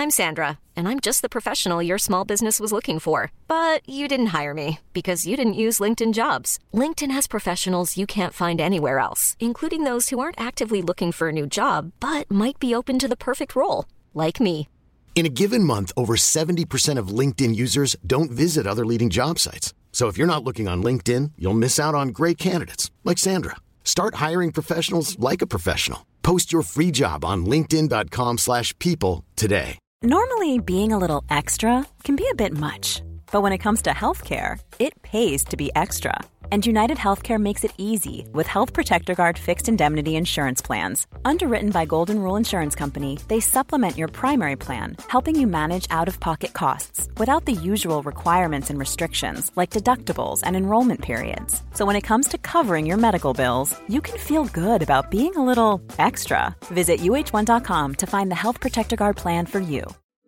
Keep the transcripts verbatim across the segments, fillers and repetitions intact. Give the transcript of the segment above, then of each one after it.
I'm Sandra, and I'm just the professional your small business was looking for. But you didn't hire me because you didn't use LinkedIn Jobs. LinkedIn has professionals you can't find anywhere else, including those who aren't actively looking for a new job, but might be open to the perfect role, like me. In a given month, over seventy percent of LinkedIn users don't visit other leading job sites. So if you're not looking on LinkedIn, you'll miss out on great candidates like Sandra. Start hiring professionals like a professional. Post your free job on linkedin dot com slash people today. Normally, being a little extra can be a bit much. But when it comes to healthcare, it pays to be extra. And United Healthcare makes it easy with Health Protector Guard fixed indemnity insurance plans. Underwritten by Golden Rule Insurance Company, they supplement your primary plan, helping you manage out-of-pocket costs without the usual requirements and restrictions like deductibles and enrollment periods. So when it comes to covering your medical bills, you can feel good about being a little extra. Visit U H one dot com to find the Health Protector Guard plan for you.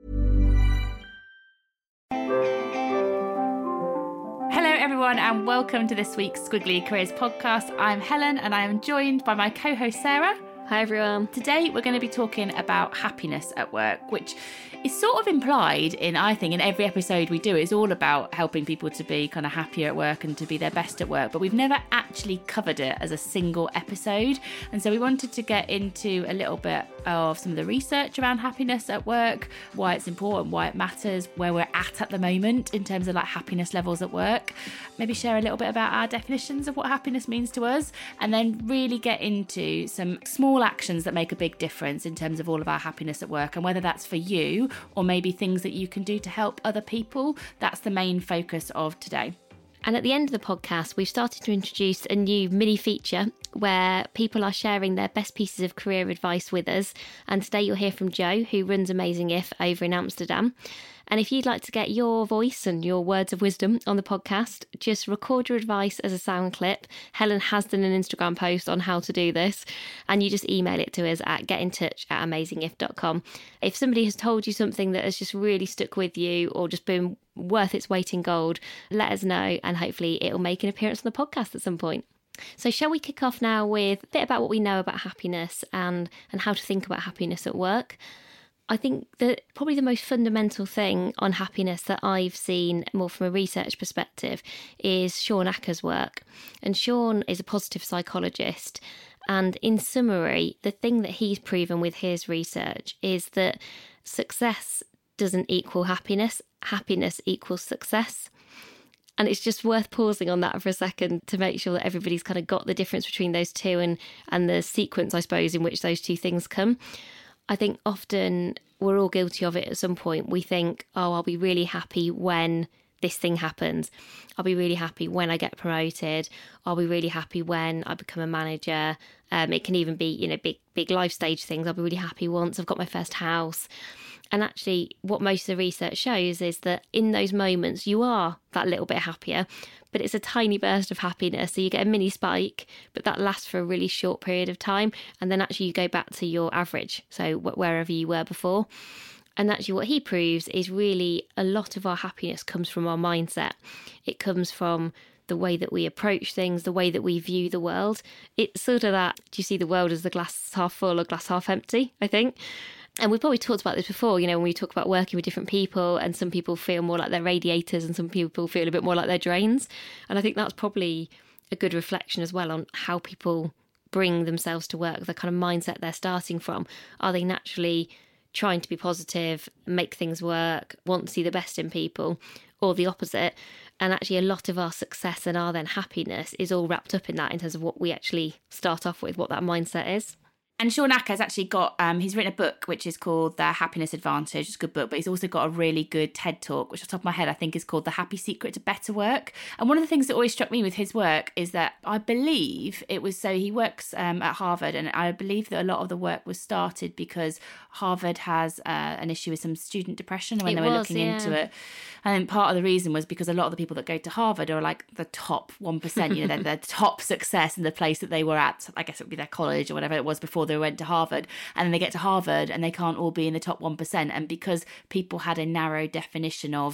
Everyone, and welcome to this week's Squiggly Careers podcast. I'm Helen and I am joined by my co-host Sarah. Hi everyone. Today we're going to be talking about happiness at work, which is sort of implied in, I think, in every episode we do. It's all about helping people to be kind of happier at work and to be their best at work, but we've never actually covered it as a single episode. And so we wanted to get into a little bit of some of the research around happiness at work, why it's important, why it matters, where we're at at the moment in terms of like happiness levels at work, maybe share a little bit about our definitions of what happiness means to us, and then really get into some small actions that make a big difference in terms of all of our happiness at work, and whether that's for you or maybe things that you can do to help other people. That's the main focus of today. And at the end of the podcast, we've started to introduce a new mini feature where people are sharing their best pieces of career advice with us. And today you'll hear from Joe, who runs Amazing If over in Amsterdam. And if you'd like to get your voice and your words of wisdom on the podcast, just record your advice as a sound clip. Helen has done an Instagram post on how to do this, and you just email it to us at getintouch at amazingif dot com. If somebody has told you something that has just really stuck with you or just been worth its weight in gold, let us know, and hopefully it'll make an appearance on the podcast at some point. So shall we kick off now with a bit about what we know about happiness and, and how to think about happiness at work? I think that probably the most fundamental thing on happiness that I've seen more from a research perspective is Shawn Achor's work. And Shawn is a positive psychologist. And in summary, the thing that he's proven with his research is that success doesn't equal happiness. Happiness equals success. And it's just worth pausing on that for a second to make sure that everybody's kind of got the difference between those two and, and the sequence, I suppose, in which those two things come. I think often we're all guilty of it at some point. We think, oh, I'll be really happy when this thing happens. I'll be really happy when I get promoted. I'll be really happy when I become a manager. Um, it can even be, you know, big, big life stage things. I'll be really happy once I've got my first house. And actually, what most of the research shows is that in those moments, you are that little bit happier, but it's a tiny burst of happiness. So you get a mini spike, but that lasts for a really short period of time. And then actually you go back to your average, so wherever you were before. And actually what he proves is really a lot of our happiness comes from our mindset. It comes from the way that we approach things, the way that we view the world. It's sort of that, do you see the world as the glass half full or glass half empty, I think. And we've probably talked about this before, you know, when we talk about working with different people, and some people feel more like they're radiators and some people feel a bit more like they're drains. And I think that's probably a good reflection as well on how people bring themselves to work, the kind of mindset they're starting from. Are they naturally trying to be positive, make things work, want to see the best in people, or the opposite? And actually a lot of our success and our then happiness is all wrapped up in that, in terms of what we actually start off with, what that mindset is. And Shawn Achor has actually got, um, he's written a book which is called The Happiness Advantage. It's a good book, but he's also got a really good TED Talk, which off the top of my head I think is called The Happy Secret to Better Work. And one of the things that always struck me with his work is that I believe it was, so he works um, at Harvard, and I believe that a lot of the work was started because Harvard has uh, an issue with some student depression when it they were was, looking yeah. into it. And part of the reason was because a lot of the people that go to Harvard are like the top one percent, you know, they're the top success in the place that they were at. I guess it would be their college or whatever it was before they went to Harvard. And then they get to Harvard and they can't all be in the top one percent. And because people had a narrow definition of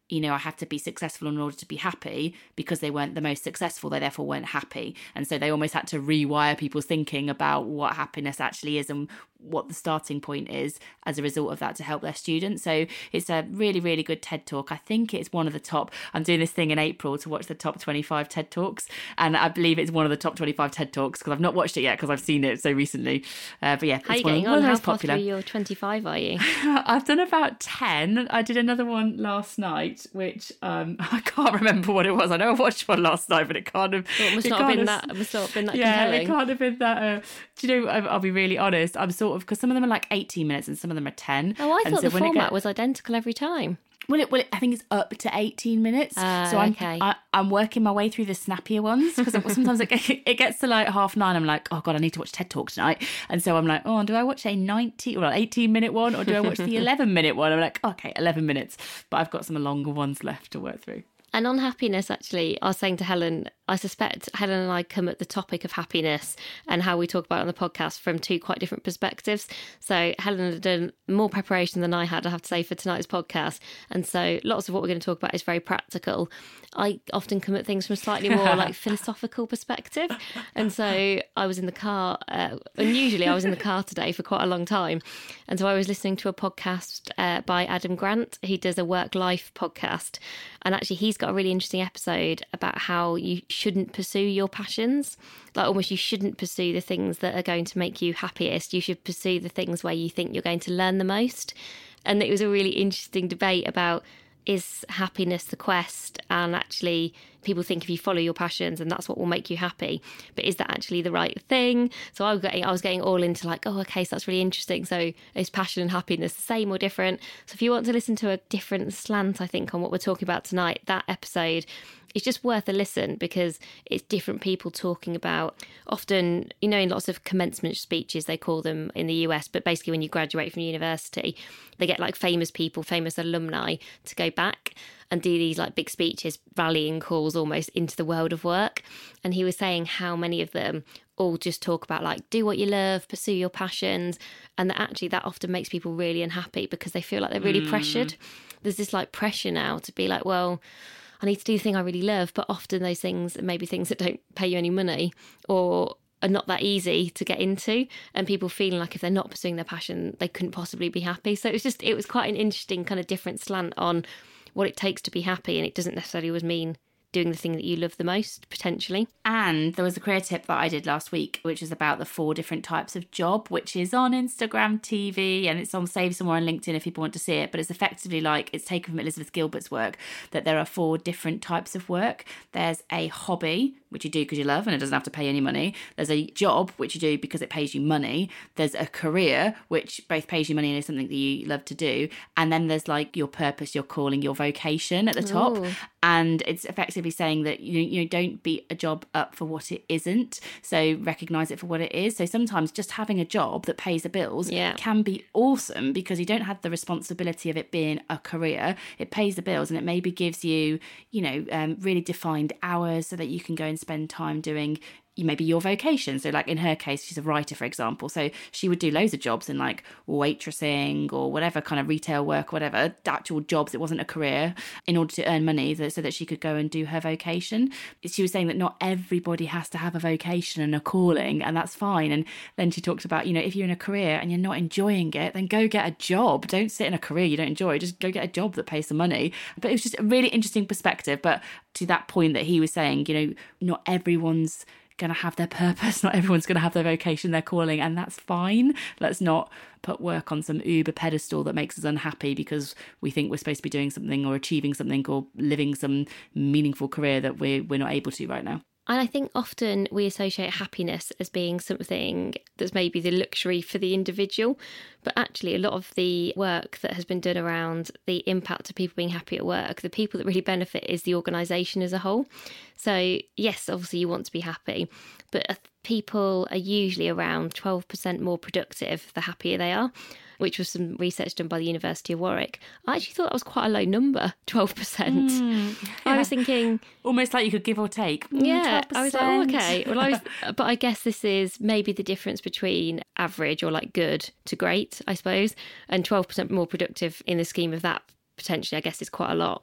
you know, I had to be successful in order to be happy, because they weren't the most successful, they therefore weren't happy. And so they almost had to rewire people's thinking about what happiness actually is and what the starting point is as a result of that to help their students. So it's a really, really good TED Talk. I think it's one of the top, I'm doing this thing in April to watch the top twenty-five TED Talks, and I believe it's one of the top twenty-five TED Talks because I've not watched it yet because I've seen it so recently. Uh, but yeah, How it's are you one, getting one on? of the How most far popular. through your twenty-five are you? I've done about ten. I did another one last night, which um, I can't remember what it was. I know I watched one last night, but it can't have. Well, it must it not have can't been have- that. It must not have been that Yeah, compelling. it can't have been that. Uh, do you know? I- I'll be really honest. I'm sort of, because some of them are like eighteen minutes and some of them are ten. Oh, I And thought so the when it format get- was identical every time. Well, it, well, it, I think it's up to eighteen minutes. Ah, so I'm, okay. I, I'm working my way through the snappier ones because sometimes it, it gets to like half nine. I'm like, oh God, I need to watch TED Talk tonight. And so I'm like, oh, do I watch a ninety or eighteen minute one, or do I watch the eleven minute one? I'm like, okay, eleven minutes. But I've got some longer ones left to work through. And on happiness, actually, I was saying to Helen, I suspect Helen and I come at the topic of happiness and how we talk about it on the podcast from two quite different perspectives. So Helen had done more preparation than I had, I have to say, for tonight's podcast. And so lots of what we're going to talk about is very practical. I often come at things from a slightly more like philosophical perspective. And so I was in the car, uh, unusually I was in the car today for quite a long time. And so I was listening to a podcast uh, by Adam Grant. He does a work-life podcast. And actually he's got a really interesting episode about how you shouldn't pursue your passions. Like almost you shouldn't pursue the things that are going to make you happiest. You should pursue the things where you think you're going to learn the most. And it was a really interesting debate about, is happiness the quest? And actually people think if you follow your passions and that's what will make you happy, but is that actually the right thing? So I was getting, I was getting all into like, oh, okay, so that's really interesting. So is passion and happiness the same or different? So if you want to listen to a different slant, I think, on what we're talking about tonight, that episode is just worth a listen because it's different people talking about, often, you know, in lots of commencement speeches, they call them in the U S, but basically when you graduate from university, they get like famous people, famous alumni to go back and do these like big speeches, rallying calls almost into the world of work. And he was saying how many of them all just talk about like, do what you love, pursue your passions. And that actually that often makes people really unhappy because they feel like they're really mm. pressured. There's this like pressure now to be like, well, I need to do the thing I really love, but often those things are maybe things that don't pay you any money or are not that easy to get into, and people feeling like if they're not pursuing their passion, they couldn't possibly be happy. So it was just, it was quite an interesting kind of different slant on what it takes to be happy, and it doesn't necessarily always mean doing the thing that you love the most, potentially. And there was a career tip that I did last week, which is about the four different types of job, which is on Instagram T V, and it's on saved somewhere on LinkedIn if people want to see it. But it's effectively like, it's taken from Elizabeth Gilbert's work, that there are four different types of work. There's a hobby, which you do because you love and it doesn't have to pay any money. There's a job, which you do because it pays you money. There's a career, which both pays you money and is something that you love to do. And then there's like your purpose, your calling, your vocation at the top. Ooh. And it's effectively saying that, you you know, don't beat a job up for what it isn't. So recognise it for what it is. So sometimes just having a job that pays the bills yeah. can be awesome because you don't have the responsibility of it being a career. It pays the bills and it maybe gives you, you know, um, really defined hours so that you can go and spend time doing maybe your vocation. So like in her case, she's a writer, for example. So she would do loads of jobs in like waitressing or whatever kind of retail work, whatever, actual jobs. It wasn't a career in order to earn money so that she could go and do her vocation. She was saying that not everybody has to have a vocation and a calling, and that's fine. And then she talked about, you know, if you're in a career and you're not enjoying it, then go get a job. Don't sit in a career you don't enjoy. Just go get a job that pays some money. But it was just a really interesting perspective. But to that point that he was saying, you know, not everyone's going to have their purpose, not everyone's going to have their vocation, their calling, and that's fine. Let's not put work on some uber pedestal that makes us unhappy because we think we're supposed to be doing something or achieving something or living some meaningful career that we're, we're not able to right now. And I think often we associate happiness as being something that's maybe the luxury for the individual. But actually, a lot of the work that has been done around the impact of people being happy at work, the people that really benefit is the organisation as a whole. So yes, obviously you want to be happy, but people are usually around twelve percent more productive the happier they are, which was some research done by the University of Warwick. I actually thought that was quite a low number, twelve percent. Mm, yeah. I was thinking... almost like you could give or take. Mm, yeah, twelve percent. I was like, oh, okay. Well, I was, but I guess this is maybe the difference between average or like good to great, I suppose, and twelve percent more productive in the scheme of that, potentially, I guess, is quite a lot.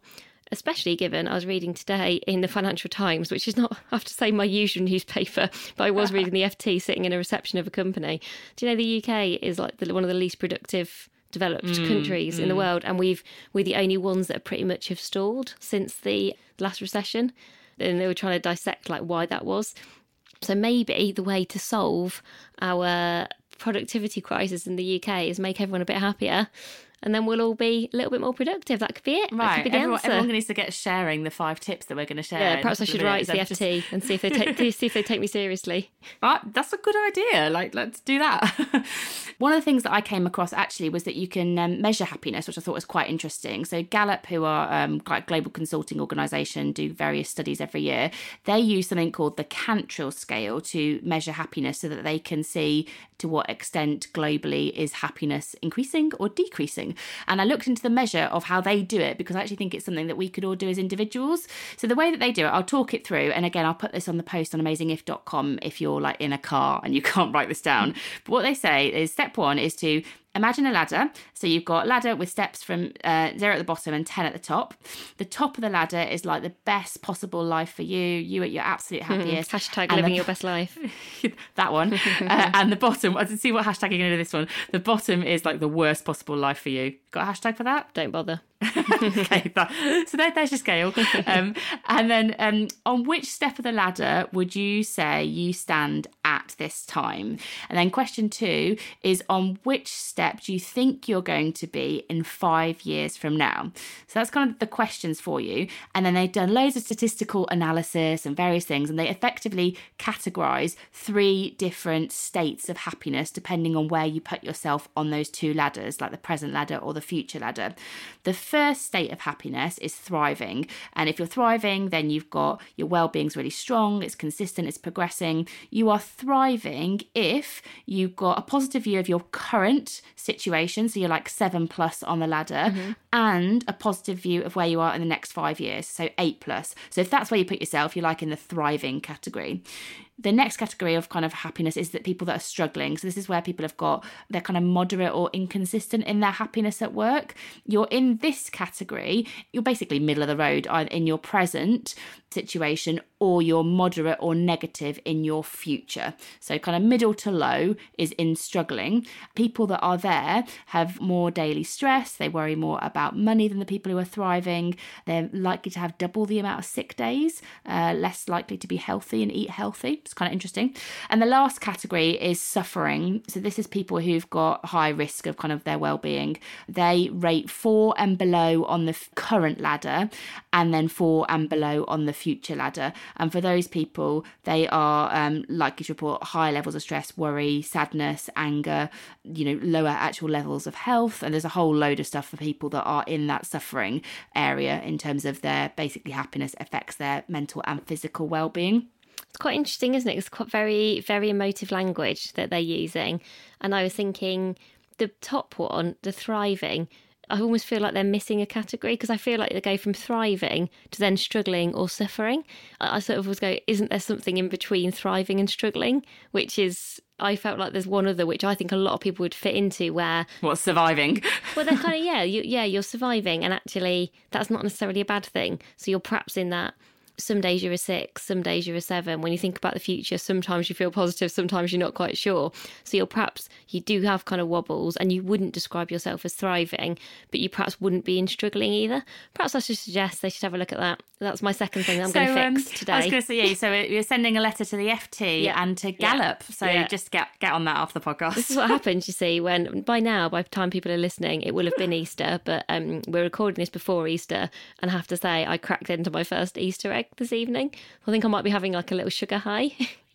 especially given I was reading today in the Financial Times, which is not, I have to say, my usual newspaper, but I was reading the F T sitting in a reception of a company. Do you know the U K is like the, one of the least productive developed mm, countries mm. in the world, and we've we're the only ones that pretty much have stalled since the last recession, and they were trying to dissect like why that was. So maybe the way to solve our productivity crisis in the U K is make everyone a bit happier, and then we'll all be a little bit more productive. That could be it. Right. That could be the everyone, answer. everyone needs to get sharing the five tips that we're going to share. Yeah, perhaps I should write to the F T just... and see if they take see if they take me seriously. Right, that's a good idea. Like, let's do that. One of the things that I came across actually was that you can um, measure happiness, which I thought was quite interesting. So Gallup, who are um, quite a global consulting organisation, do various studies every year. They use something called the Cantril scale to measure happiness so that they can see to what extent globally is happiness increasing or decreasing. And I looked into the measure of how they do it because I actually think it's something that we could all do as individuals. So the way that they do it, I'll talk it through. And again, I'll put this on the post on amazing if dot com if you're like in a car and you can't write this down. But what they say is step one is to imagine a ladder. So you've got a ladder with steps from uh, zero at the bottom and ten at the top. The top of the ladder is like the best possible life for you, you at your absolute happiest. Hashtag and living the, your best life. That one. uh, and the bottom, I didn't see what hashtag you're going to do this one. The bottom is like the worst possible life for you. Got a hashtag for that? Don't bother. Okay, that, so there, there's your scale. Um, and then um, on which step of the ladder would you say you stand at this time? And then question two is on which step do you think you're going to be in five years from now? So that's kind of the questions for you. And then they've done loads of statistical analysis and various things, and they effectively categorise three different states of happiness depending on where you put yourself on those two ladders, like the present ladder or the future ladder. The first state of happiness is thriving. And if you're thriving, then you've got your well-being's really strong, it's consistent, it's progressing. You are thriving if you've got a positive view of your current situation, so you're like seven plus on the ladder, mm-hmm. and a positive view of where you are in the next five years, so eight plus. So if that's where you put yourself, you're like in the thriving category. The next category of kind of happiness is that people that are struggling. So this is where people have got, they're kind of moderate or inconsistent in their happiness at work. You're in this category, you're basically middle of the road either in your present situation or you're moderate or negative in your future. So kind of middle to low is in struggling. People that are there have more daily stress. They worry more about money than the people who are thriving. They're likely to have double the amount of sick days, uh, less likely to be healthy and eat healthy. It's kind of interesting. And the last category is suffering. So this is people who've got high risk of kind of their well-being. They rate four and below on the current ladder and then four and below on the future ladder. And for those people, they are um, likely to report high levels of stress, worry, sadness, anger, you know, lower actual levels of health. And there's a whole load of stuff for people that are in that suffering area in terms of their basically happiness affects their mental and physical well-being. It's quite interesting, isn't it? It's quite very, very emotive language that they're using. And I was thinking the top one, the thriving, I almost feel like they're missing a category because I feel like they go from thriving to then struggling or suffering. I, I sort of was go, isn't there something in between thriving and struggling? Which is, I felt like there's one other which I think a lot of people would fit into where... What's surviving? Well, they're kind of, yeah, you, yeah, you're surviving and actually that's not necessarily a bad thing. So you're perhaps in that... Some days you're a six, some days you're a seven. When you think about the future, sometimes you feel positive, sometimes you're not quite sure. So you're perhaps, you do have kind of wobbles and you wouldn't describe yourself as thriving, but you perhaps wouldn't be in struggling either. Perhaps I should suggest they should have a look at that. That's my second thing that I'm so, going to fix um, today. I was going to say, yeah, so you're sending a letter to the F T yeah. and to Gallup. Yeah. So yeah. just get get on that off the podcast. This is what happens, you see, when by now, by the time people are listening, it will have been Easter, but um, we're recording this before Easter. And I have to say, I cracked into my first Easter egg this evening. I think I might be having like a little sugar high.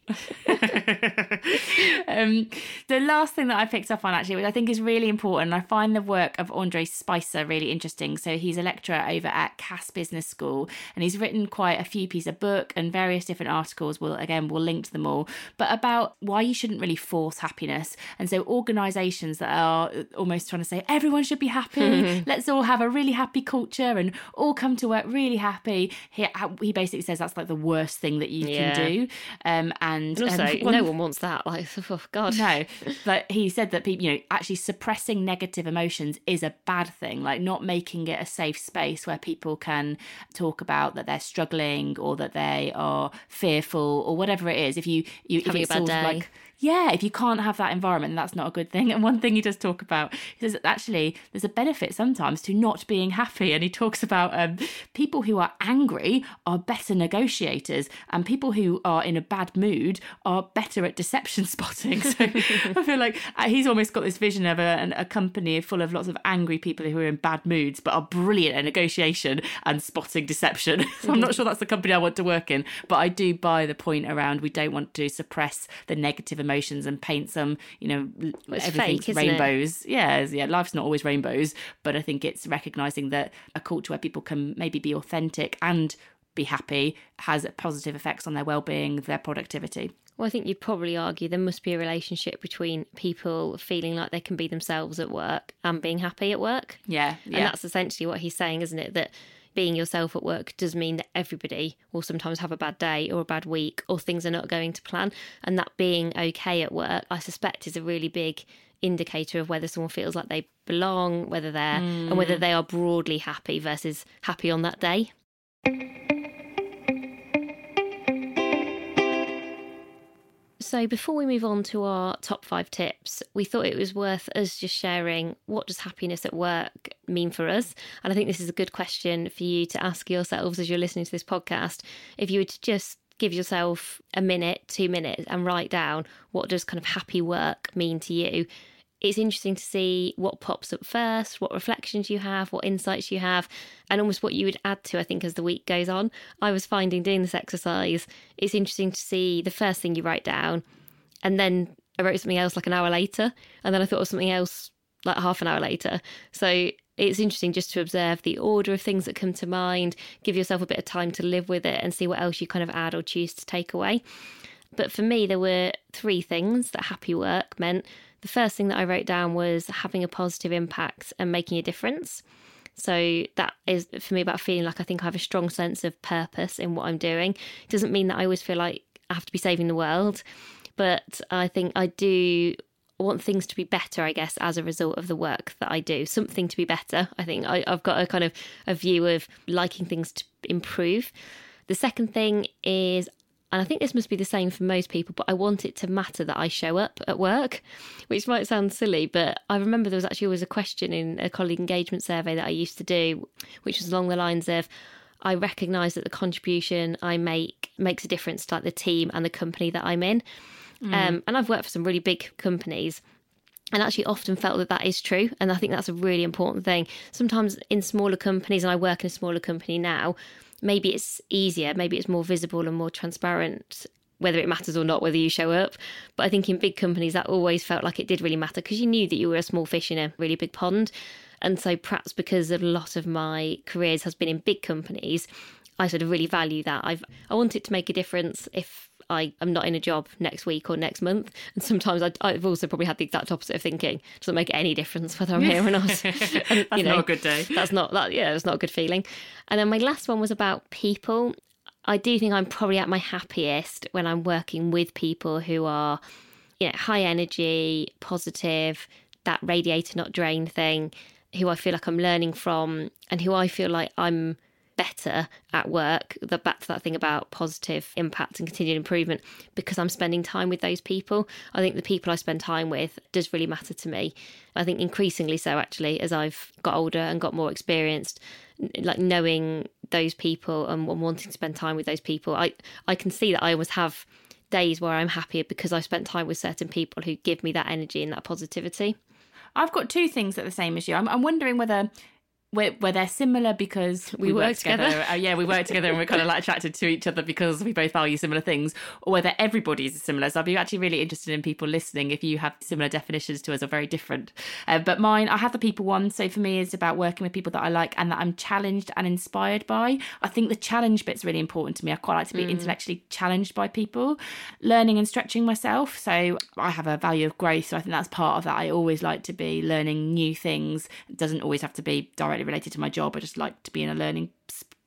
um, the last thing that I picked up on actually, which I think is really important, I find the work of Andre Spicer really interesting. So he's a lecturer over at Cass Business School and he's written quite a few pieces of book and various different articles. We'll again we'll link to them all, but about why you shouldn't really force happiness. And so organisations that are almost trying to say everyone should be happy, let's all have a really happy culture and all come to work really happy. He, he basically says that's like the worst thing that you yeah. can do. Um, and And, and also, um, one, no one wants that. Like, oh God, no. But he said that people, you know, actually suppressing negative emotions is a bad thing. Like, not making it a safe space where people can talk about that they're struggling or that they are fearful or whatever it is. If you, you if having it's a bad sort of day. like, yeah, if you can't have that environment, that's not a good thing. And one thing he does talk about, he says that actually there's a benefit sometimes to not being happy. And he talks about um, people who are angry are better negotiators, and people who are in a bad mood are better at deception spotting. So I feel like he's almost got this vision of a, a company full of lots of angry people who are in bad moods but are brilliant at negotiation and spotting deception. So I'm not sure that's the company I want to work in, but I do buy the point around we don't want to suppress the negative emotions and paint some, you know, well, everything's fake, rainbows. Yeah, yeah, life's not always rainbows, but I think it's recognising that a culture where people can maybe be authentic and be happy has positive effects on their well-being, their productivity. Well, I think you'd probably argue there must be a relationship between people feeling like they can be themselves at work and being happy at work. Yeah, yeah. And that's essentially what he's saying, isn't it? That being yourself at work does mean that everybody will sometimes have a bad day or a bad week or things are not going to plan. And that being okay at work, I suspect, is a really big indicator of whether someone feels like they belong, whether they're mm. and whether they are broadly happy versus happy on that day. So before we move on to our top five tips, we thought it was worth us just sharing what does happiness at work mean for us. And I think this is a good question for you to ask yourselves as you're listening to this podcast. If you were to just give yourself a minute, two minutes and write down what does kind of happy work mean to you, it's interesting to see what pops up first, what reflections you have, what insights you have, and almost what you would add to, I think, as the week goes on. I was finding doing this exercise, it's interesting to see the first thing you write down, and then I wrote something else like an hour later, and then I thought of something else like half an hour later. So it's interesting just to observe the order of things that come to mind, give yourself a bit of time to live with it and see what else you kind of add or choose to take away. But for me, there were three things that happy work meant. The first thing that I wrote down was having a positive impact and making a difference. So that is, for me, about feeling like I think I have a strong sense of purpose in what I'm doing. It doesn't mean that I always feel like I have to be saving the world, but I think I do want things to be better, I guess, as a result of the work that I do. Something to be better. I think I, I've got a kind of a view of liking things to improve. The second thing is, and I think this must be the same for most people, but I want it to matter that I show up at work, which might sound silly, but I remember there was actually always a question in a colleague engagement survey that I used to do, which was along the lines of, I recognise that the contribution I make makes a difference to like the team and the company that I'm in. Mm. Um, and I've worked for some really big companies and actually often felt that that is true. And I think that's a really important thing. Sometimes in smaller companies, and I work in a smaller company now, maybe it's easier, maybe it's more visible and more transparent, whether it matters or not, whether you show up. But I think in big companies, that always felt like it did really matter because you knew that you were a small fish in a really big pond. And so perhaps because a lot of my careers has been in big companies, I sort of really value that. I've I want it to make a difference if I am not in a job next week or next month. And sometimes I, I've also probably had the exact opposite of thinking. It doesn't make any difference whether I'm here or not. And, that's you know, not a good day. That's not that. Yeah, it's not a good feeling. And then my last one was about people. I do think I'm probably at my happiest when I'm working with people who are, you know, high energy, positive, that radiator not drain thing, who I feel like I'm learning from, and who I feel like I'm better at work, the back to that thing about positive impact and continued improvement, because I'm spending time with those people. I think the people I spend time with does really matter to me. I think increasingly so, actually, as I've got older and got more experienced, like knowing those people and wanting to spend time with those people, I, I can see that I always have days where I'm happier because I've spent time with certain people who give me that energy and that positivity. I've got two things that are the same as you. I'm, I'm wondering whether Where, where they're similar because we, we work, work together. together. Uh, yeah, we work together and we're kind of like attracted to each other because we both value similar things, or whether everybody's similar. So I'd be actually really interested in people listening if you have similar definitions to us or very different. Uh, but mine, I have the people one. So for me, it's about working with people that I like and that I'm challenged and inspired by. I think the challenge bit's really important to me. I quite like to be mm. intellectually challenged by people, learning and stretching myself. So I have a value of growth. So I think that's part of that. I always like to be learning new things. It doesn't always have to be directly related to my job. I just like to be in a learning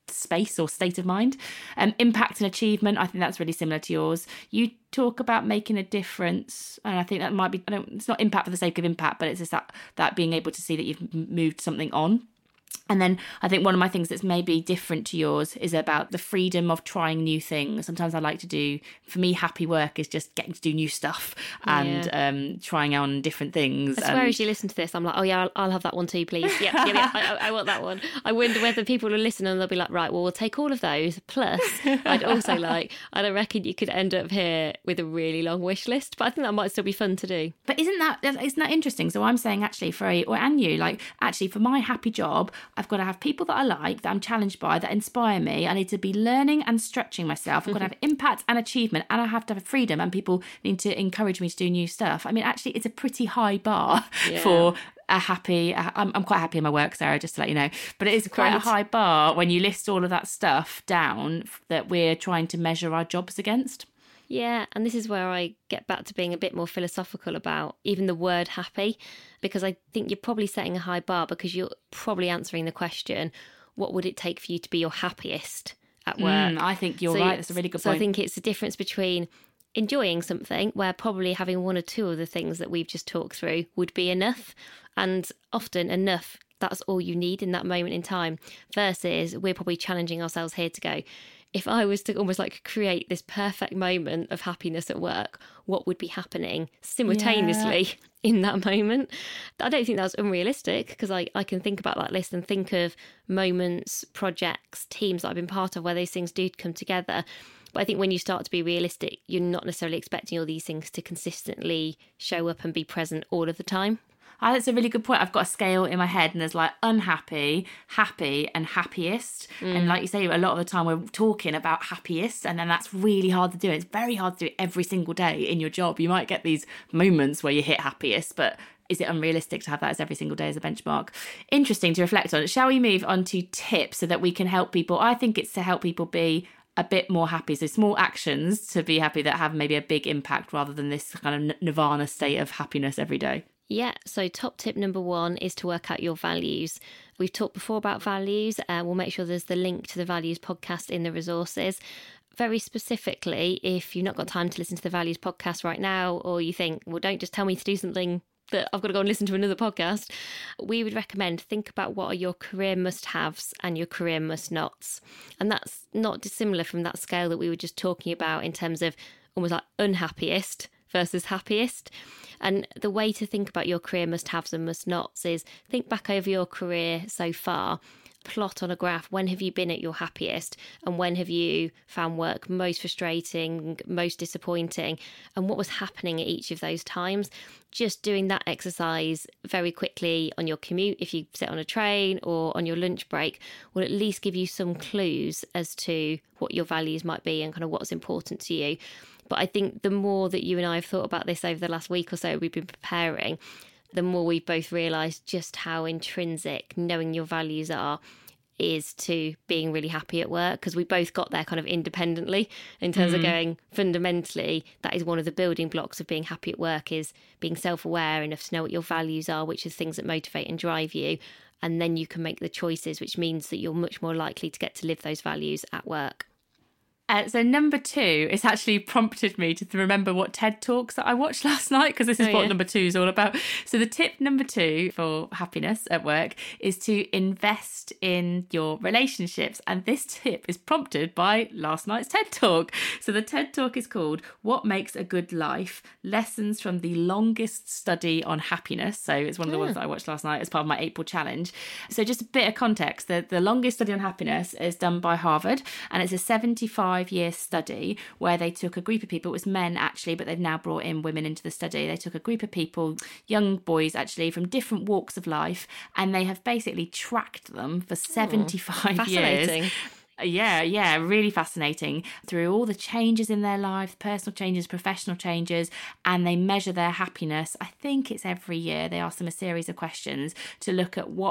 space or state of mind. Um, impact and achievement, I think that's really similar to yours. You talk about making a difference, and I think that might be, I don't, it's not impact for the sake of impact, but it's just that, that being able to see that you've moved something on. And then I think one of my things that's maybe different to yours is about the freedom of trying new things. Sometimes I like to do, for me, happy work is just getting to do new stuff and yeah. um, trying on different things. I swear and... as you listen to this, I'm like, oh yeah, I'll, I'll have that one too, please. Yeah, yeah, yeah I, I want that one. I wonder whether people will listen and they'll be like, right, well, we'll take all of those. Plus, I'd also like, I don't reckon you could end up here with a really long wish list, but I think that might still be fun to do. But isn't that, isn't that interesting? So I'm saying actually for, a, or and you, like actually for my happy job, I've got to have people that I like, that I'm challenged by, that inspire me. I need to be learning and stretching myself. I've got to have impact and achievement, and I have to have freedom, and people need to encourage me to do new stuff. I mean, actually, it's a pretty high bar yeah. for a happy, I'm, I'm quite happy in my work, Sarah, just to let you know, but it is quite Great. a high bar when you list all of that stuff down that we're trying to measure our jobs against. Yeah, and this is where I get back to being a bit more philosophical about even the word happy, because I think you're probably setting a high bar because you're probably answering the question, what would it take for you to be your happiest at work? Mm, I think you're so, right. That's a really good so point. So I think it's the difference between enjoying something where probably having one or two of the things that we've just talked through would be enough, and often enough, that's all you need in that moment in time, versus we're probably challenging ourselves here to go, if I was to almost like create this perfect moment of happiness at work, what would be happening simultaneously yeah. in that moment? I don't think that's unrealistic, because I, I can think about that list and think of moments, projects, teams that I've been part of where those things do come together. But I think when you start to be realistic, you're not necessarily expecting all these things to consistently show up and be present all of the time. Oh, that's a really good point. I've got a scale in my head and there's like unhappy, happy and happiest. Mm. And like you say, a lot of the time we're talking about happiest, and then that's really hard to do. It's very hard to do it every single day in your job. You might get these moments where you hit happiest, but is it unrealistic to have that as every single day as a benchmark? Interesting to reflect on. Shall we move on to tips so that we can help people? I think it's to help people be a bit more happy. So small actions to be happy that have maybe a big impact rather than this kind of nirvana state of happiness every day. Yeah, so top tip number one is to work out your values. We've talked before about values. Uh, we'll make sure there's the link to the Values podcast in the resources. Very specifically, if you've not got time to listen to the Values podcast right now, or you think, well, don't just tell me to do something that I've got to go and listen to another podcast, we would recommend think about what are your career must-haves and your career must-nots. And that's not dissimilar from that scale that we were just talking about in terms of almost like unhappiest versus happiest. And the way to think about your career must-haves and must-nots is think back over your career so far, plot on a graph, when have you been at your happiest and when have you found work most frustrating, most disappointing, and what was happening at each of those times. Just doing that exercise very quickly on your commute, if you sit on a train or on your lunch break, will at least give you some clues as to what your values might be and kind of what's important to you. But I think the more that you and I have thought about this over the last week or so we've been preparing, the more we've both realised just how intrinsic knowing your values are is to being really happy at work, because we both got there kind of independently in terms mm. of going, fundamentally, that is one of the building blocks of being happy at work, is being self-aware enough to know what your values are, which are things that motivate and drive you. And then you can make the choices, which means that you're much more likely to get to live those values at work. Uh, so number two, it's actually prompted me to remember what TED Talks that I watched last night, because this is oh, what yeah. number two is all about. So the tip number two for happiness at work is to invest in your relationships. And this tip is prompted by last night's TED Talk. So the TED Talk is called What Makes a Good Life? Lessons from the Longest Study on Happiness. So it's one of the yeah. ones that I watched last night as part of my April challenge. So just a bit of context, the, the longest study on happiness is done by Harvard, and it's a seventy-five year study where they took a group of people. It was men actually, but they've now brought in women into the study. They took a group of people, young boys actually, from different walks of life, and they have basically tracked them for seventy-five oh, years. Yeah, yeah, really fascinating, through all the changes in their life, personal changes, professional changes, and they measure their happiness. I think it's every year they ask them a series of questions to look at what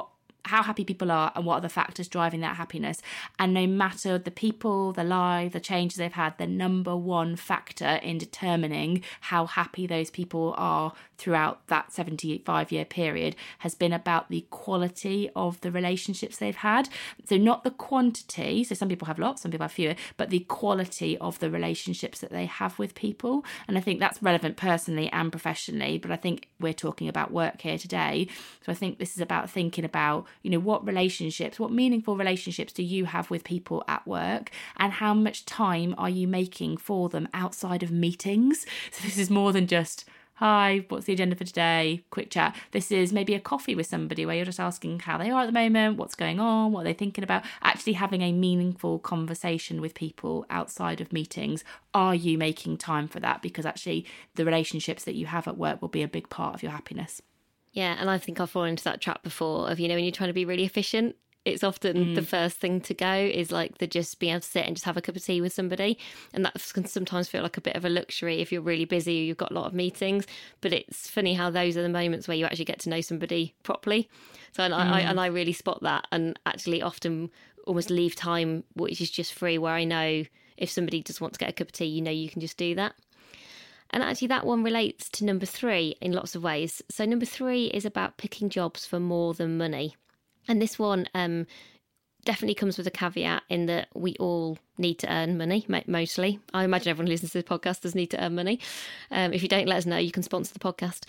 how happy people are and what are the factors driving that happiness. And no matter the people, the life, the changes they've had, the number one factor in determining how happy those people are throughout that seventy-five year period has been about the quality of the relationships they've had. So not the quantity, so some people have lots, some people have fewer, but the quality of the relationships that they have with people. And I think that's relevant personally and professionally, but I think we're talking about work here today. So I think this is about thinking about, you know, what relationships, what meaningful relationships do you have with people at work, and how much time are you making for them outside of meetings? So this is more than just, hi, what's the agenda for today? Quick chat. This is maybe a coffee with somebody where you're just asking how they are at the moment, what's going on, what are they thinking about, actually having a meaningful conversation with people outside of meetings. Are you making time for that? Because actually the relationships that you have at work will be a big part of your happiness. Yeah, and I think I've fallen into that trap before of, you know, when you're trying to be really efficient, it's often mm. the first thing to go is like the just being able to sit and just have a cup of tea with somebody. And that can sometimes feel like a bit of a luxury if you're really busy or you've got a lot of meetings. But it's funny how those are the moments where you actually get to know somebody properly. So and, mm. I, I, and I really spot that, and actually often almost leave time which is just free, where I know if somebody just wants to get a cup of tea, you know, you can just do that. And actually that one relates to number three in lots of ways. So number three is about picking jobs for more than money. And this one um, definitely comes with a caveat in that we all need to earn money, mostly. I imagine everyone who listens to this podcast does need to earn money. Um, if you don't, let us know. You can sponsor the podcast.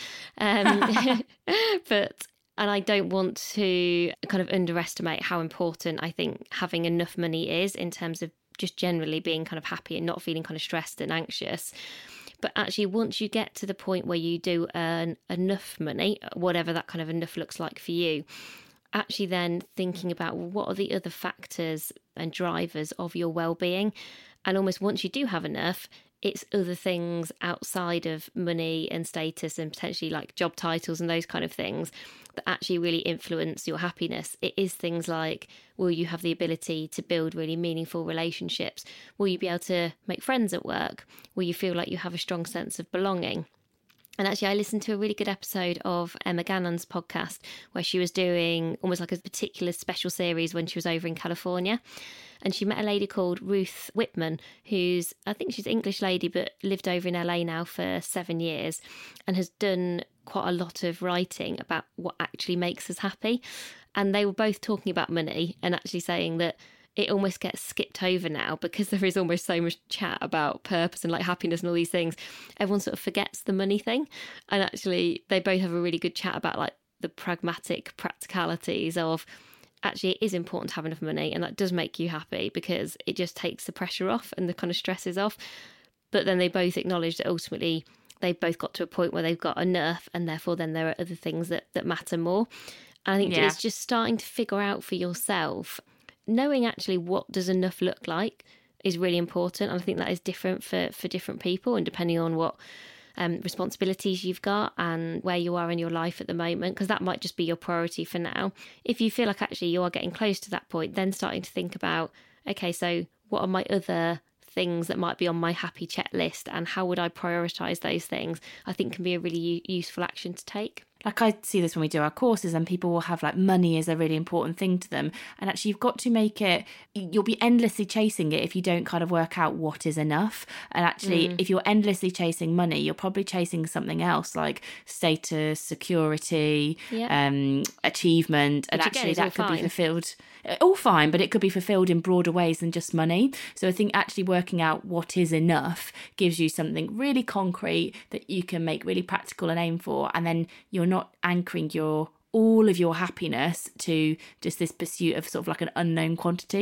Um, but, and I don't want to kind of underestimate how important I think having enough money is in terms of just generally being kind of happy and not feeling kind of stressed and anxious. But actually, once you get to the point where you do earn enough money, whatever that kind of enough looks like for you, actually then thinking about what are the other factors and drivers of your well-being. And almost once you do have enough, it's other things outside of money and status and potentially like job titles and those kind of things that actually really influence your happiness. It is things like, will you have the ability to build really meaningful relationships? Will you be able to make friends at work? Will you feel like you have a strong sense of belonging? And actually, I listened to a really good episode of Emma Gannon's podcast where she was doing almost like a particular special series when she was over in California. And she met a lady called Ruth Whitman, who's, I think she's an English lady, but lived over in L A now for seven years and has done quite a lot of writing about what actually makes us happy. And they were both talking about money and actually saying that it almost gets skipped over now because there is almost so much chat about purpose and like happiness and all these things. Everyone sort of forgets the money thing. And actually, they both have a really good chat about like the pragmatic practicalities of actually it is important to have enough money, and that does make you happy because it just takes the pressure off and the kind of stresses off. But then they both acknowledge that ultimately they've both got to a point where they've got enough, and therefore then there are other things that, that matter more. And I think yeah. it's just starting to figure out for yourself, knowing actually what does enough look like is really important. And I think that is different for, for different people, and depending on what um, responsibilities you've got and where you are in your life at the moment, because that might just be your priority for now. If you feel like actually you are getting close to that point, then starting to think about, okay, so what are my other things that might be on my happy checklist and how would I prioritise those things, I think can be a really u- useful action to take. Like I see this when we do our courses, and people will have like money is a really important thing to them. And actually you've got to make it, you'll be endlessly chasing it if you don't kind of work out what is enough. And actually, mm. if you're endlessly chasing money, you're probably chasing something else like status, security, yeah. um, achievement. Which and actually that could fine. be fulfilled, all fine, but it could be fulfilled in broader ways than just money. So I think actually working out what is enough gives you something really concrete that you can make really practical and aim for. And then you're not anchoring your all of your happiness to just this pursuit of sort of like an unknown quantity.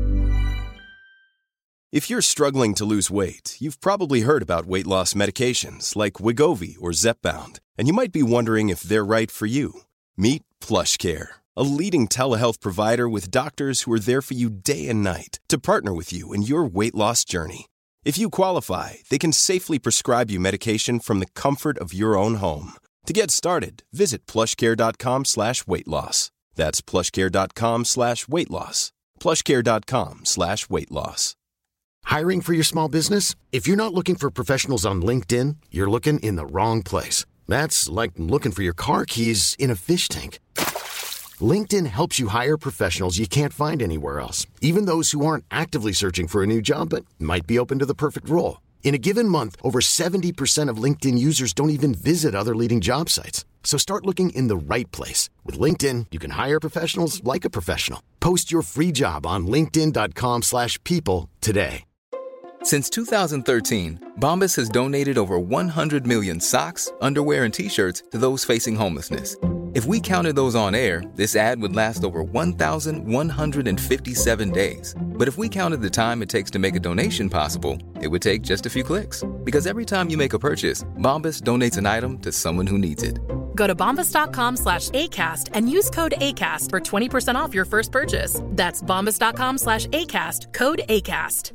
If you're struggling to lose weight, you've probably heard about weight loss medications like Wegovy or Zepbound, and you might be wondering if they're right for you. Meet PlushCare, a leading telehealth provider with doctors who are there for you day and night to partner with you in your weight loss journey. If you qualify, they can safely prescribe you medication from the comfort of your own home. To get started, visit plushcare.com slash weight loss. That's plushcare.com slash weight loss. plushcare.com slash weight loss. Hiring for your small business? If you're not looking for professionals on LinkedIn, you're looking in the wrong place. That's like looking for your car keys in a fish tank. LinkedIn helps you hire professionals you can't find anywhere else, even those who aren't actively searching for a new job but might be open to the perfect role. In a given month, over seventy percent of LinkedIn users don't even visit other leading job sites. So start looking in the right place. With LinkedIn, you can hire professionals like a professional. Post your free job on linkedin.com slash people today. Since two thousand thirteen, Bombas has donated over one hundred million socks, underwear, and T-shirts to those facing homelessness. If we counted those on air, this ad would last over one thousand one hundred fifty-seven days. But if we counted the time it takes to make a donation possible, it would take just a few clicks. Because every time you make a purchase, Bombas donates an item to someone who needs it. Go to bombas.com slash ACAST and use code ACAST for twenty percent off your first purchase. That's bombas.com slash ACAST, code ACAST.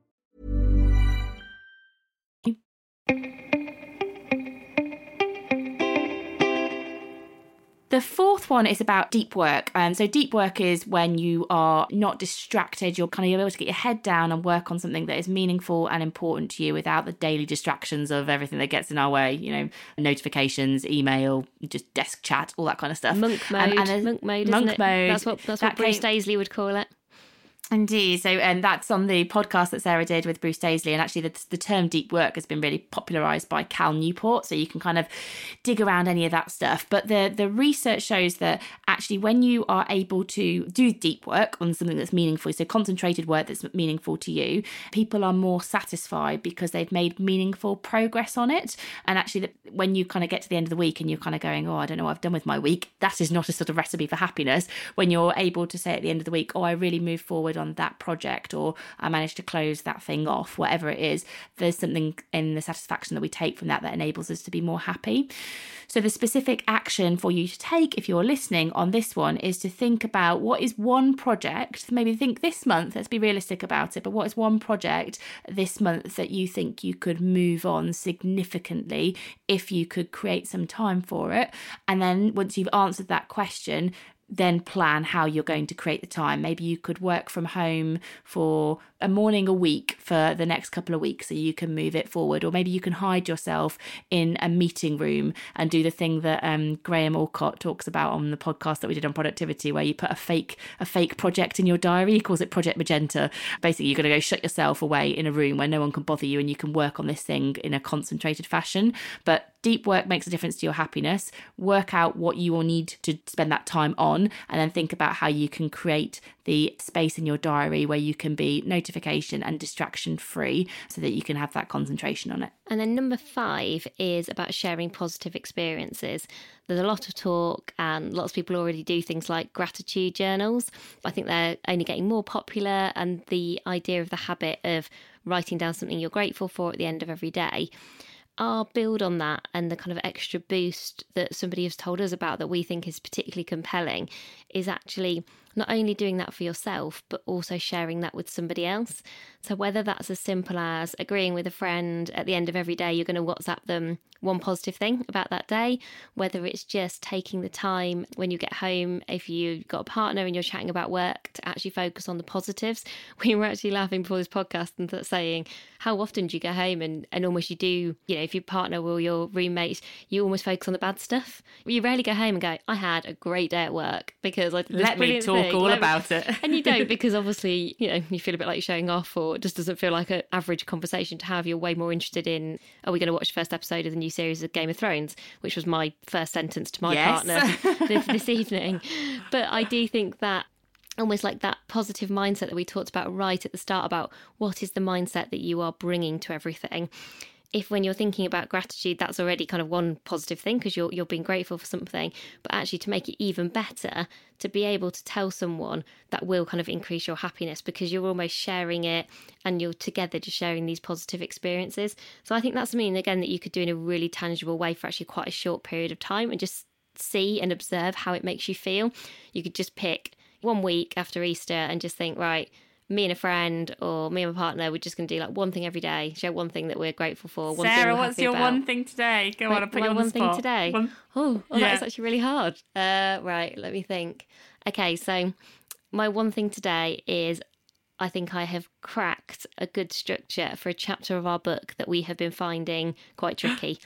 The fourth one is about deep work. Um, so deep work is when you are not distracted. You're kind of able to get your head down and work on something that is meaningful and important to you without the daily distractions of everything that gets in our way. You know, notifications, email, just desk chat, all that kind of stuff. Monk mode. Um, and monk mode, monk isn't it? mode. That's what, that's what Bruce came... Daisley would call it. Indeed. So, and that's on the podcast that Sarah did with Bruce Daisley. And actually, the, the term deep work has been really popularised by Cal Newport. So you can kind of dig around any of that stuff. But the, the research shows that actually, when you are able to do deep work on something that's meaningful, so concentrated work that's meaningful to you, people are more satisfied because they've made meaningful progress on it. And actually, when you kind of get to the end of the week and you're kind of going, oh, I don't know what I've done with my week, that is not a sort of recipe for happiness. When you're able to say at the end of the week, oh, I really moved forward on that project, or I managed to close that thing off, whatever it is, there's something in the satisfaction that we take from that that enables us to be more happy. So the specific action for you to take if you're listening on this one is to think about what is one project, maybe think this month, let's be realistic about it, but what is one project this month that you think you could move on significantly if you could create some time for it. And then once you've answered that question, then plan how you're going to create the time. Maybe you could work from home for a morning a week for the next couple of weeks so you can move it forward. Or maybe you can hide yourself in a meeting room and do the thing that um, Graham Alcott talks about on the podcast that we did on productivity, where you put a fake a fake project in your diary. He calls it Project Magenta. Basically, you're going to go shut yourself away in a room where no one can bother you and you can work on this thing in a concentrated fashion. But deep work makes a difference to your happiness. Work out what you will need to spend that time on, and then think about how you can create the space in your diary where you can be notification and distraction free so that you can have that concentration on it. And then number five is about sharing positive experiences. There's a lot of talk and lots of people already do things like gratitude journals. I think they're only getting more popular, and the idea of the habit of writing down something you're grateful for at the end of every day. Our build on that and the kind of extra boost that somebody has told us about that we think is particularly compelling is actually not only doing that for yourself, but also sharing that with somebody else. So whether that's as simple as agreeing with a friend at the end of every day, you're going to WhatsApp them one positive thing about that day, whether it's just taking the time when you get home, if you've got a partner and you're chatting about work, to actually focus on the positives. We were actually laughing before this podcast and saying, how often do you get home and, and almost you do, you know, if your partner or your roommate, you almost focus on the bad stuff. You rarely go home and go, I had a great day at work because I did this Let me talk thing. all Let about me... it. And you don't, because obviously, you know, you feel a bit like showing off, or it just doesn't feel like an average conversation to have. You're way more interested in, are we going to watch the first episode of the new series of Game of Thrones, which was my first sentence to my yes. partner this, this evening. But I do think that almost like that positive mindset that we talked about right at the start, about what is the mindset that you are bringing to everything. If when you're thinking about gratitude, that's already kind of one positive thing because you're you're being grateful for something, but actually to make it even better, to be able to tell someone, that will kind of increase your happiness because you're almost sharing it and you're together just sharing these positive experiences. So I think that's something, again, that you could do in a really tangible way for actually quite a short period of time and just see and observe how it makes you feel. You could just pick one week after Easter and just think, right, me and a friend or me and my partner, we're just going to do like one thing every day, share one thing that we're grateful for. One Sarah, thing we're what's your about. one thing today? Go Wait, on, I'll put my you on one the spot. thing today? One... Oh, oh yeah. That's actually really hard. Uh, right, let me think. Okay, so my one thing today is I think I have cracked a good structure for a chapter of our book that we have been finding quite tricky.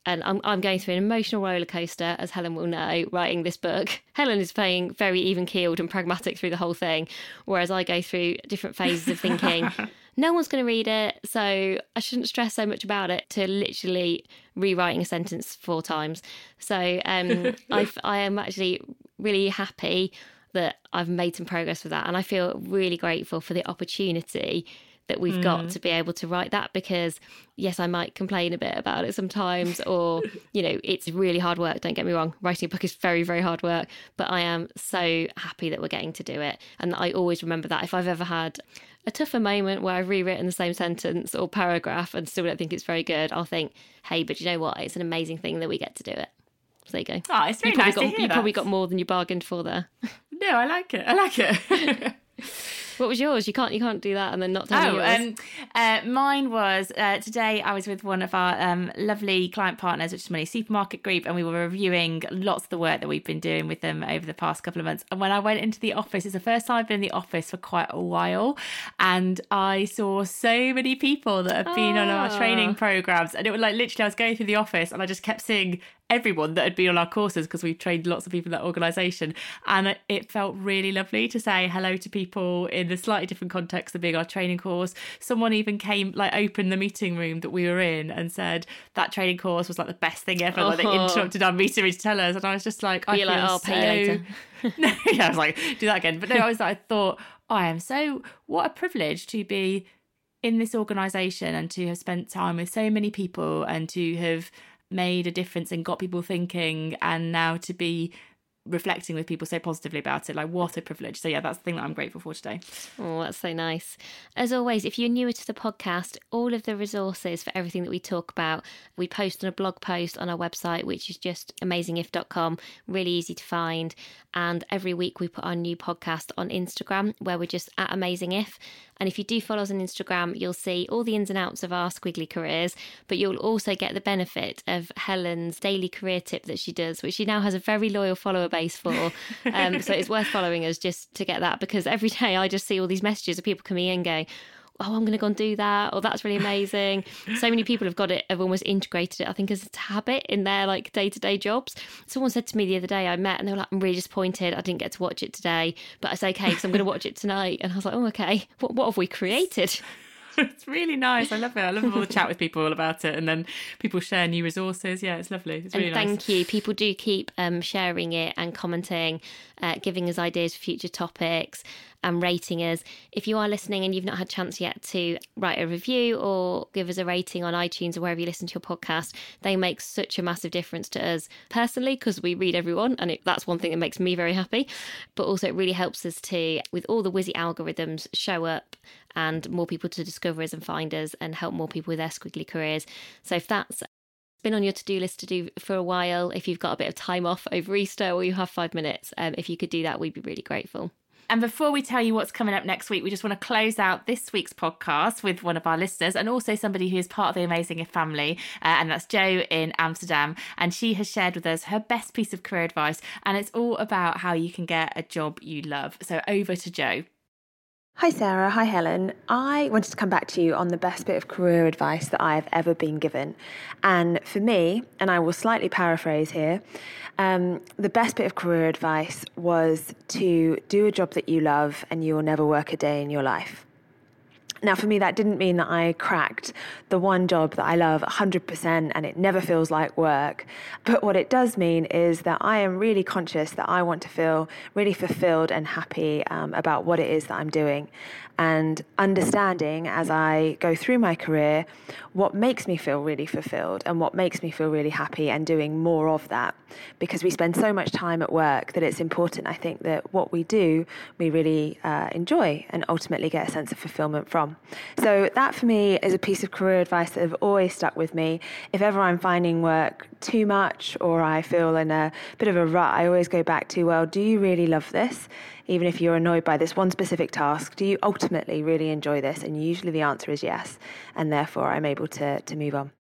And I'm, I'm going through an emotional roller coaster, as Helen will know, writing this book. Helen is playing very even-keeled and pragmatic through the whole thing, whereas I go through different phases of thinking, no one's going to read it, so I shouldn't stress so much about it, to literally rewriting a sentence four times. So um, I've, I am actually really happy that I've made some progress with that. And I feel really grateful for the opportunity that we've mm. got to be able to write that, because yes, I might complain a bit about it sometimes, or, you know, it's really hard work. Don't get me wrong. Writing a book is very, very hard work, but I am so happy that we're getting to do it. And I always remember that if I've ever had a tougher moment where I've rewritten the same sentence or paragraph and still don't think it's very good, I'll think, hey, but you know what? It's an amazing thing that we get to do it. So there you go. Oh, it's really you nice got, to hear You that. probably got more than you bargained for there. No, I like it. I like it. What was yours? You can't you can't do that and then not tell me oh, yours. Um, uh, mine was, uh, today I was with one of our um, lovely client partners, which is Money Supermarket Group, and we were reviewing lots of the work that we've been doing with them over the past couple of months. And when I went into the office, it's the first time I've been in the office for quite a while, and I saw so many people that have been oh. on our training programs, and it was like literally I was going through the office and I just kept seeing everyone that had been on our courses, because we've trained lots of people in that organisation, and it felt really lovely to say hello to people in the slightly different context of being our training course. Someone even came, like, opened the meeting room that we were in and said that training course was like the best thing ever. Oh. Like, they interrupted our meeting room to tell us, and I was just like, I You're feel like, I'll so... pay you later. No, yeah, I was like, do that again. But no, I was like, I thought, oh, I am so, what a privilege to be in this organisation and to have spent time with so many people and to have made a difference and got people thinking, and now to be reflecting with people so positively about it. Like, what a privilege. So yeah, that's the thing that I'm grateful for today. Oh, that's so nice. As always, if you're newer to the podcast, all of the resources for everything that we talk about, we post on a blog post on our website, which is just amazing if dot com. Really easy to find. And every week we put our new podcast on Instagram, where we're just at amazingif. And if you do follow us on Instagram, you'll see all the ins and outs of our squiggly careers, but you'll also get the benefit of Helen's daily career tip that she does, which she now has a very loyal follower base for. Um, so it's worth following us just to get that, because every day I just see all these messages of people coming in going, oh, I'm going to go and do that, or that's really amazing. So many people have got it, have almost integrated it, I think, as a habit in their like day-to-day jobs. Someone said to me the other day, I met, and they were like, I'm really disappointed I didn't get to watch it today, but it's okay because I'm going to watch it tonight. And I was like, oh, okay, what, what have we created? It's really nice. I love it. I love all the chat with people all about it, and then people share new resources. Yeah, it's lovely. It's really and nice. Thank you. People do keep um, sharing it and commenting, uh, giving us ideas for future topics and rating us. If you are listening and you've not had a chance yet to write a review or give us a rating on iTunes or wherever you listen to your podcast, they make such a massive difference to us personally, because we read everyone, and it, that's one thing that makes me very happy. But also it really helps us to, with all the whizzy algorithms, show up and more people to discover us and find us and help more people with their squiggly careers. So if that's been on your to-do list to do for a while, if you've got a bit of time off over Easter or you have five minutes, um, if you could do that, we'd be really grateful. And before we tell you what's coming up next week, we just want to close out this week's podcast with one of our listeners, and also somebody who is part of the Amazing If family, uh, and that's Jo in Amsterdam. And she has shared with us her best piece of career advice, and it's all about how you can get a job you love. So over to Jo. Hi Sarah, hi Helen. I wanted to come back to you on the best bit of career advice that I've ever been given. And for me, and I will slightly paraphrase here, um, the best bit of career advice was to do a job that you love and you will never work a day in your life. Now, for me, that didn't mean that I cracked the one job that I love one hundred percent and it never feels like work. But what it does mean is that I am really conscious that I want to feel really fulfilled and happy um, about what it is that I'm doing. And understanding as I go through my career what makes me feel really fulfilled and what makes me feel really happy, and doing more of that. Because we spend so much time at work that it's important, I think, that what we do, we really uh, enjoy and ultimately get a sense of fulfillment from. So that for me is a piece of career advice that have always stuck with me. If ever I'm finding work too much or I feel in a bit of a rut, I always go back to, well, do you really love this? Even if you're annoyed by this one specific task, do you ultimately really enjoy this? And usually the answer is yes. And therefore I'm able to, to move on.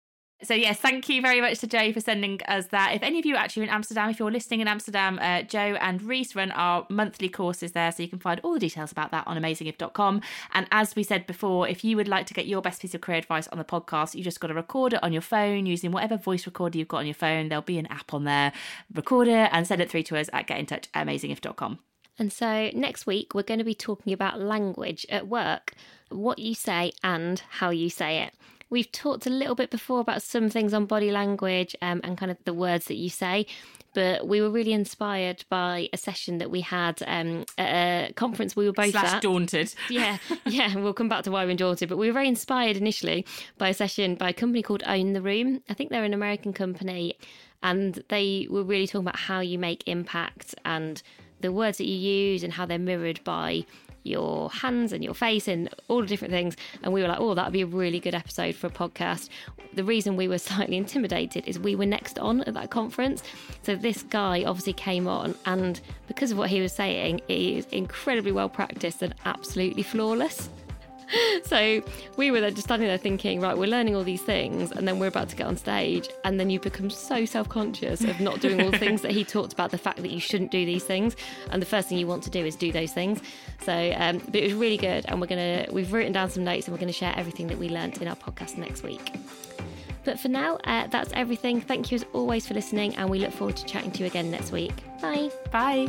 So yes, thank you very much to Joe for sending us that. If any of you are actually in Amsterdam, if you're listening in Amsterdam, uh, Joe and Reese run our monthly courses there, so you can find all the details about that on amazing if dot com. And as we said before, if you would like to get your best piece of career advice on the podcast, you just got to record it on your phone using whatever voice recorder you've got on your phone. There'll be an app on there. Record it and send it through to us at getintouch at amazing if dot com. And so next week, we're going to be talking about language at work, what you say and how you say it. We've talked a little bit before about some things on body language um, and kind of the words that you say, but we were really inspired by a session that we had um, at a conference we were both Slash at. daunted. Yeah, yeah, we'll come back to why we're daunted, but we were very inspired initially by a session by a company called Own the Room. I think they're an American company, and they were really talking about how you make impact and the words that you use and how they're mirrored by your hands and your face and all the different things. And we were like, oh, that would be a really good episode for a podcast. The reason we were slightly intimidated is we were next on at that conference. So this guy obviously came on, and because of what he was saying, he is incredibly well practiced and absolutely flawless. So we were then just standing there thinking, right, we're learning all these things and then we're about to get on stage, and then you become so self-conscious of not doing all the things that he talked about, the fact that you shouldn't do these things, and the first thing you want to do is do those things. So um, but it was really good, and we're gonna we've written down some notes and we're going to share everything that we learnt in our podcast next week. But for now, uh, that's everything. Thank you as always for listening, and we look forward to chatting to you again next week. Bye. Bye.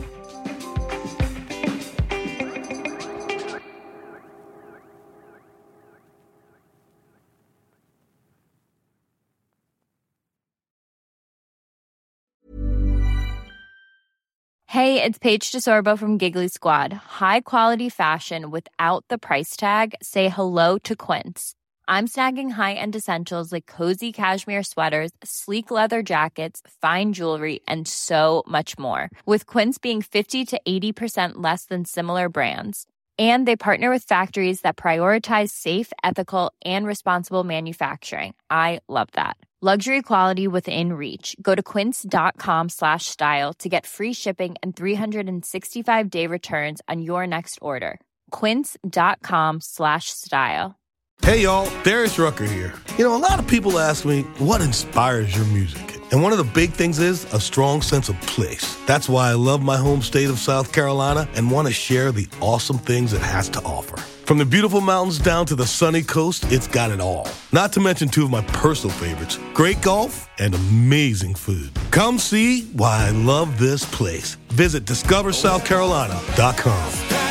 Hey, it's Paige DeSorbo from Giggly Squad. High quality fashion without the price tag. Say hello to Quince. I'm snagging high-end essentials like cozy cashmere sweaters, sleek leather jackets, fine jewelry, and so much more. With Quince being fifty to eighty percent less than similar brands. And they partner with factories that prioritize safe, ethical, and responsible manufacturing. I love that. Luxury quality within reach. Go to quince.com slash style to get free shipping and three sixty-five day returns on your next order. Quince.com slash style. Hey, y'all, Darius Rucker here. You know, a lot of people ask me, what inspires your music? And one of the big things is a strong sense of place. That's why I love my home state of South Carolina and want to share the awesome things it has to offer. From the beautiful mountains down to the sunny coast, it's got it all. Not to mention two of my personal favorites, great golf and amazing food. Come see why I love this place. Visit discover south carolina dot com.